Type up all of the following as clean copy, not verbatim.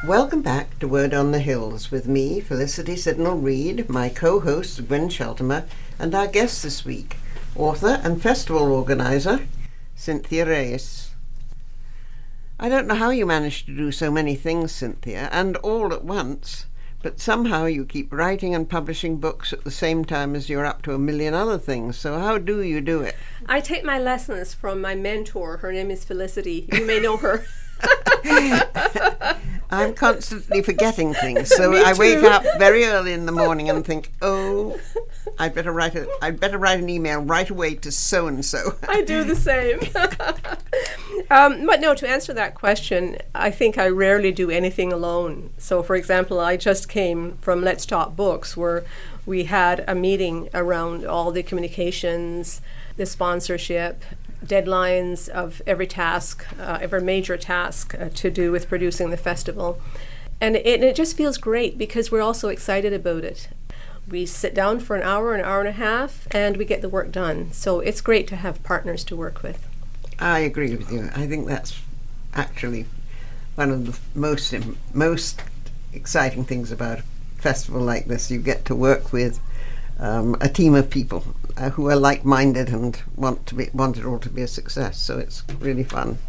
Welcome back to Word on the Hills with me, Felicity Sidnall-Reid, my co-host Gwen Sheltimer, and our guest this week, author and festival organiser, Cynthia Reyes. I don't know how you manage to do so many things, Cynthia, and all at once, but somehow you keep writing and publishing books at the same time as you're up to a million other things. So how do you do it? I take my lessons from my mentor. Her name is Felicity. You may know her. I'm constantly forgetting things, so I wake up very early in the morning and think, oh, I'd better write an email right away to so and so. I do the same. But no, to answer that question, I think I rarely do anything alone. So, for example, I just came from Let's Talk Books, where we had a meeting around all the communications, the sponsorship, deadlines of every task, every major task to do with producing the festival. And it just feels great because we're all so excited about it. We sit down for an hour and a half, and we get the work done. So it's great to have partners to work with. I agree with you. I think that's actually one of the most exciting things about a festival like this. You get to work with a team of people who are like-minded and want it all to be a success. So it's really fun.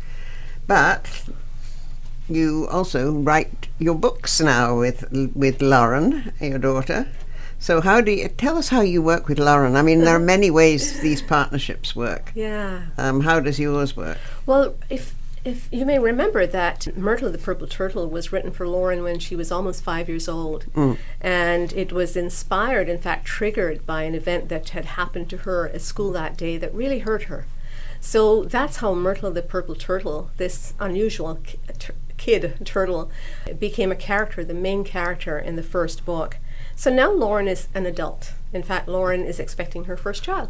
But you also write your books now with Lauren, your daughter. So tell us how you work with Lauren? I mean, there are many ways these partnerships work. Yeah. How does yours work? Well, if you may remember that Myrtle the Purple Turtle was written for Lauren when she was almost 5 years old. And it was inspired, in fact, triggered by an event that had happened to her at school that day that really hurt her. So that's how Myrtle the Purple Turtle, this unusual kid turtle, became a character, the main character in the first book. So now Lauren is an adult. In fact, Lauren is expecting her first child.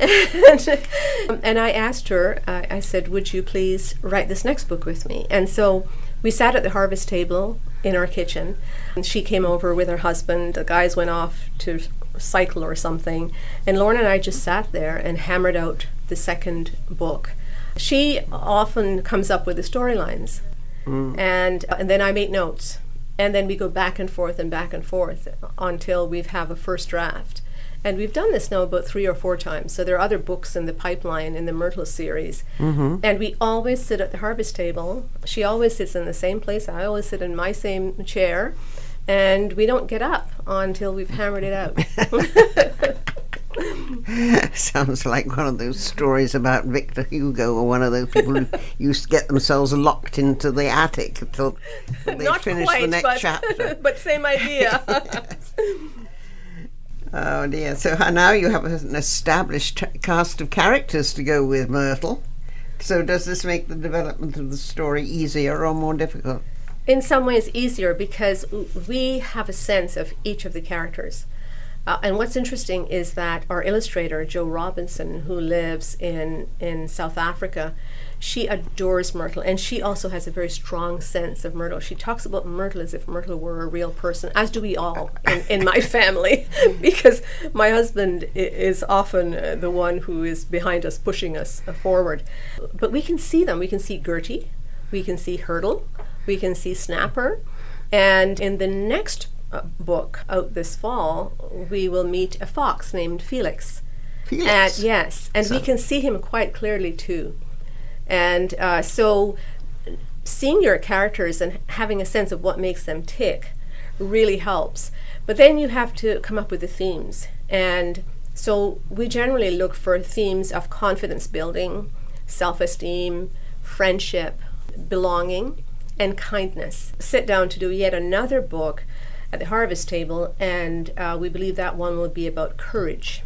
And I asked her, I said, would you please write this next book with me? And so we sat at the harvest table in our kitchen. And she came over with her husband. The guys went off to cycle or something. And Lauren and I just sat there and hammered out the second book. She often comes up with the storylines. And then I make notes. And then we go back and forth until we have a first draft. And we've done this now about 3 or 4 times. So there are other books in the pipeline in the Myrtle series. And we always sit at the harvest table. She always sits in the same place. I always sit in my same chair. And we don't get up until we've hammered it out. Sounds like one of those stories about Victor Hugo, or one of those people who used to get themselves locked into the attic until they finished the next chapter. But same idea. Oh dear. So now you have an established cast of characters to go with Myrtle. So does this make the development of the story easier or more difficult? In some ways easier, because we have a sense of each of the characters. And what's interesting is that our illustrator, Jo Robinson, who lives in South Africa, she adores Myrtle, and she also has a very strong sense of Myrtle. She talks about Myrtle as if Myrtle were a real person, as do we all in my family, because my husband is often the one who is behind us, pushing us forward. But we can see them. We can see Gertie, we can see Hurdle, we can see Snapper, and in the next book out this fall, we will meet a fox named Felix. Felix? Yes, and we can see him quite clearly too. And so seeing your characters and having a sense of what makes them tick really helps. But then you have to come up with the themes. And so we generally look for themes of confidence building, self-esteem, friendship, belonging, and kindness. Sit down to do yet another book at the harvest table, and we believe that one will be about courage.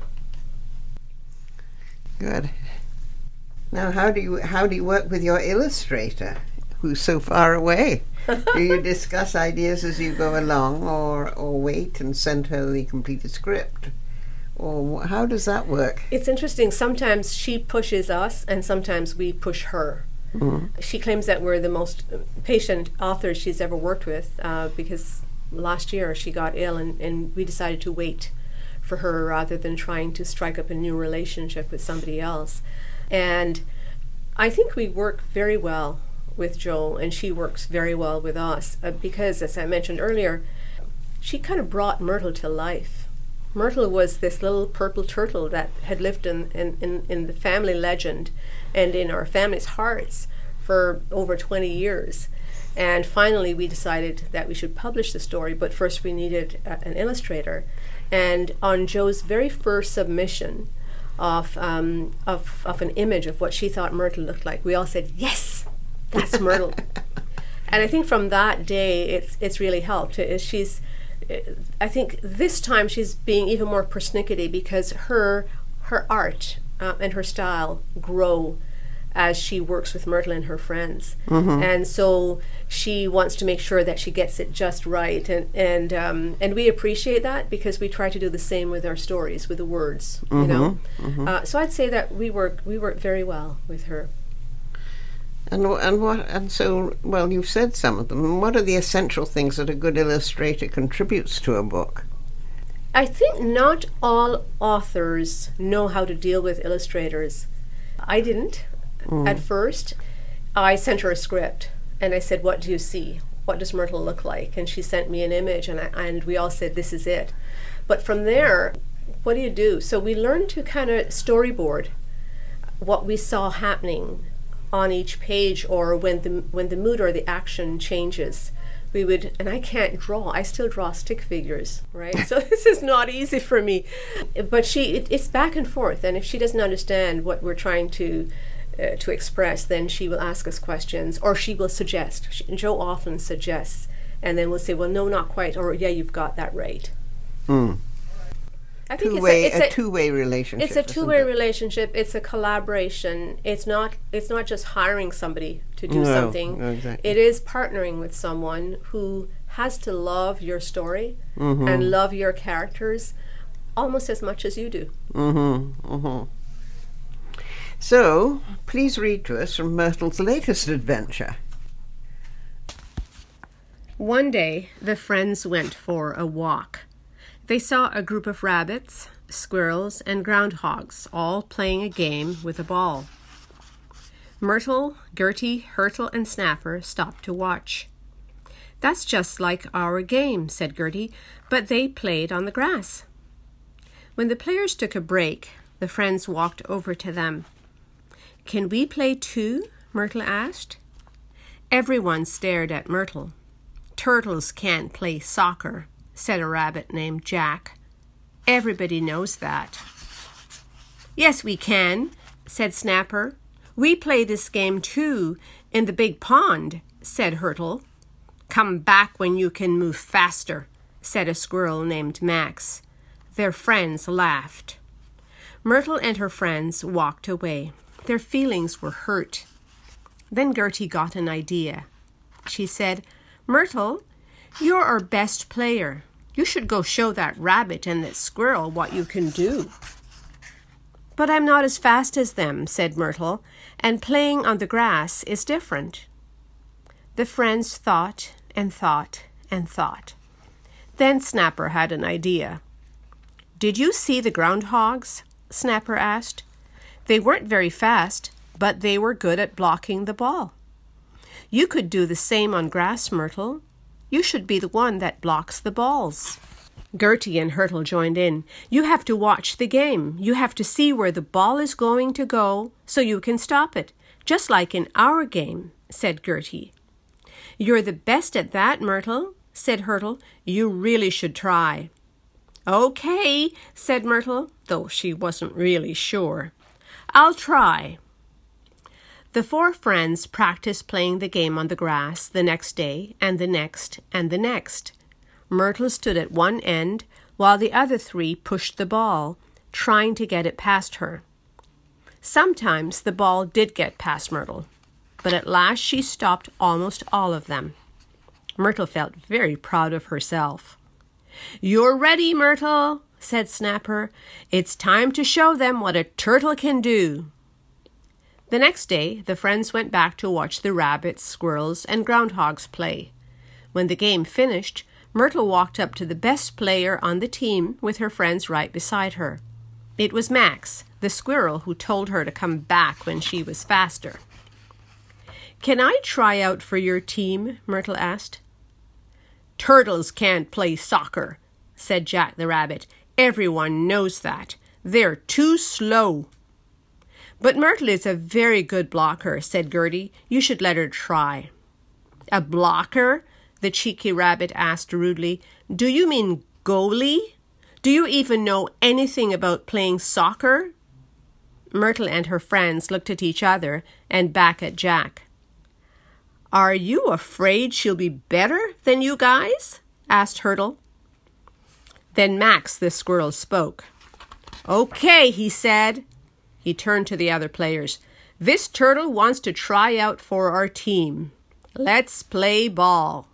Good. Now, how do you work with your illustrator, who's so far away? Do you discuss ideas as you go along, or wait and send her the completed script? Or how does that work? It's interesting. Sometimes she pushes us, and sometimes we push her. She claims that we're the most patient authors she's ever worked with, because last year she got ill, and we decided to wait for her rather than trying to strike up a new relationship with somebody else. And I think we work very well with Jo, and she works very well with us because, as I mentioned earlier, she kind of brought Myrtle to life. Myrtle was this little purple turtle that had lived in the family legend and in our family's hearts for over 20 years. And finally, we decided that we should publish the story, but first we needed an illustrator. And on Jo's very first submission of an image of what she thought Myrtle looked like, we all said, yes, that's Myrtle. And I think from that day, it's really helped. I think this time she's being even more persnickety because her art and her style grow as she works with Myrtle and her friends. Mm-hmm. And so she wants to make sure that she gets it just right. And we appreciate that because we try to do the same with our stories, with the words, mm-hmm. you know. Mm-hmm. So I'd say that we work very well with her. And so you've said some of them. What are the essential things that a good illustrator contributes to a book? I think not all authors know how to deal with illustrators. I didn't. At first. I sent her a script and I said, what do you see? What does Myrtle look like? And she sent me an image and we all said, this is it. But from there, what do you do? So we learned to kind of storyboard what we saw happening on each page, or when the mood or the action changes. We would, and I can't draw. I still draw stick figures, right? So this is not easy for me. But it's back and forth. And if she doesn't understand what we're trying to express, then she will ask us questions, or she will suggest. Jo often suggests, and then we'll say, well, no, not quite, or yeah, you've got that right. I think it's a two-way relationship. It's a two-way relationship. It's a collaboration. It's not just hiring somebody to do something. No, exactly. It is partnering with someone who has to love your story mm-hmm. and love your characters almost as much as you do. Mm-hmm. Mm-hmm. So, please read to us from Myrtle's latest adventure. One day, the friends went for a walk. They saw a group of rabbits, squirrels, and groundhogs all playing a game with a ball. Myrtle, Gertie, Hertel, and Snapper stopped to watch. "That's just like our game," said Gertie, "but they played on the grass." When the players took a break, the friends walked over to them. "Can we play too?" Myrtle asked. Everyone stared at Myrtle. "Turtles can't play soccer," said a rabbit named Jack. "Everybody knows that." "Yes, we can," said Snapper. "We play this game too in the big pond," said Hertel. "Come back when you can move faster," said a squirrel named Max. Their friends laughed. Myrtle and her friends walked away. Their feelings were hurt. Then Gertie got an idea. She said, "Myrtle, you're our best player. You should go show that rabbit and that squirrel what you can do." "But I'm not as fast as them," said Myrtle, "and playing on the grass is different." The friends thought and thought and thought. Then Snapper had an idea. "Did you see the groundhogs?" Snapper asked. "They weren't very fast, but they were good at blocking the ball. You could do the same on grass, Myrtle. You should be the one that blocks the balls." Gertie and Hertel joined in. "You have to watch the game. You have to see where the ball is going to go so you can stop it, just like in our game," said Gertie. "You're the best at that, Myrtle," said Hertel. "You really should try." "Okay," said Myrtle, though she wasn't really sure. "I'll try." The four friends practiced playing the game on the grass the next day and the next and the next. Myrtle stood at one end while the other three pushed the ball, trying to get it past her. Sometimes the ball did get past Myrtle, but at last she stopped almost all of them. Myrtle felt very proud of herself. "You're ready, Myrtle," said Snapper. "It's time to show them what a turtle can do." The next day, the friends went back to watch the rabbits, squirrels, and groundhogs play. When the game finished, Myrtle walked up to the best player on the team with her friends right beside her. It was Max, the squirrel, who told her to come back when she was faster. "Can I try out for your team?" Myrtle asked. "Turtles can't play soccer," said Jack the Rabbit. "Everyone knows that. They're too slow." "But Myrtle is a very good blocker," said Gertie. "You should let her try." "A blocker?" the cheeky rabbit asked rudely. "Do you mean goalie? Do you even know anything about playing soccer?" Myrtle and her friends looked at each other and back at Jack. "Are you afraid she'll be better than you guys?" asked Hurtle. Then Max the squirrel spoke. "Okay," he said. He turned to the other players. "This turtle wants to try out for our team. Let's play ball."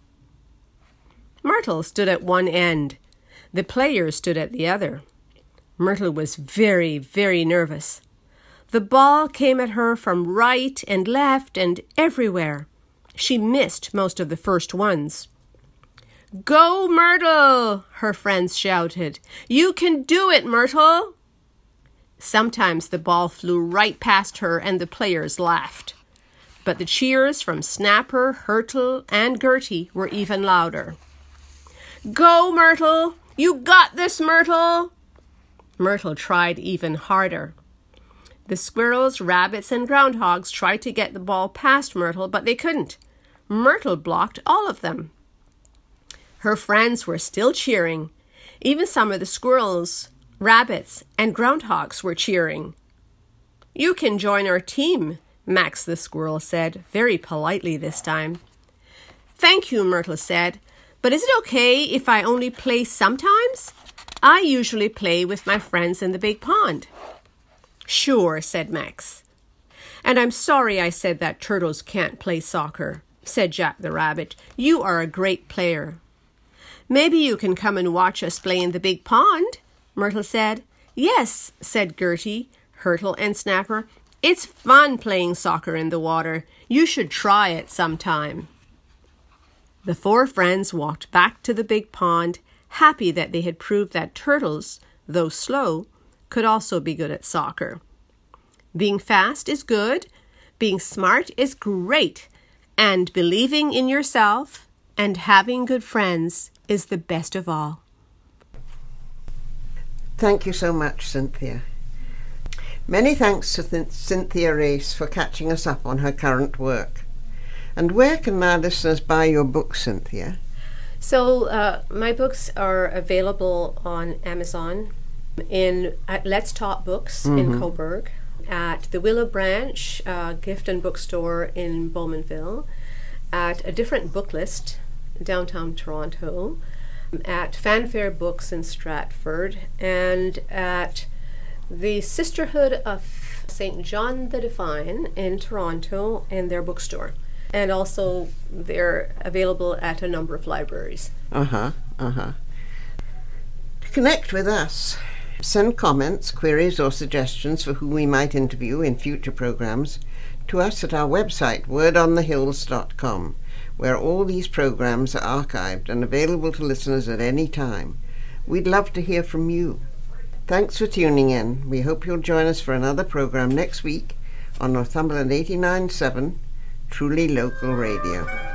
Myrtle stood at one end. The players stood at the other. Myrtle was very, very nervous. The ball came at her from right and left and everywhere. She missed most of the first ones. "Go, Myrtle!" her friends shouted. "You can do it, Myrtle!" Sometimes the ball flew right past her and the players laughed. But the cheers from Snapper, Hurtle, and Gertie were even louder. "Go, Myrtle! You got this, Myrtle!" Myrtle tried even harder. The squirrels, rabbits, and groundhogs tried to get the ball past Myrtle, but they couldn't. Myrtle blocked all of them. Her friends were still cheering. Even some of the squirrels, rabbits, and groundhogs were cheering. "You can join our team," Max the squirrel said, very politely this time. "Thank you," Myrtle said, "but is it okay if I only play sometimes? I usually play with my friends in the big pond." "Sure," said Max. "And I'm sorry I said that turtles can't play soccer," said Jack the Rabbit. "You are a great player." "Maybe you can come and watch us play in the big pond," Myrtle said. "Yes," said Gertie, Hurtle, and Snapper. "It's fun playing soccer in the water. You should try it sometime." The four friends walked back to the big pond, happy that they had proved that turtles, though slow, could also be good at soccer. Being fast is good, being smart is great, and believing in yourself and having good friends is the best of all. Thank you so much, Cynthia. Many thanks to Cynthia Race for catching us up on her current work. And where can our listeners buy your book, Cynthia? So my books are available on Amazon, at Let's Talk Books in Coburg, at the Willow Branch Gift and Bookstore in Bowmanville, at a different book list downtown Toronto, at Fanfare Books in Stratford, and at the Sisterhood of St. John the Divine in Toronto and their bookstore. And also they're available at a number of libraries. To connect with us, send comments, queries, or suggestions for who we might interview in future programs to us at our website, wordonthehills.com, where all these programs are archived and available to listeners at any time. We'd love to hear from you. Thanks for tuning in. We hope you'll join us for another program next week on Northumberland 89.7, Truly Local Radio.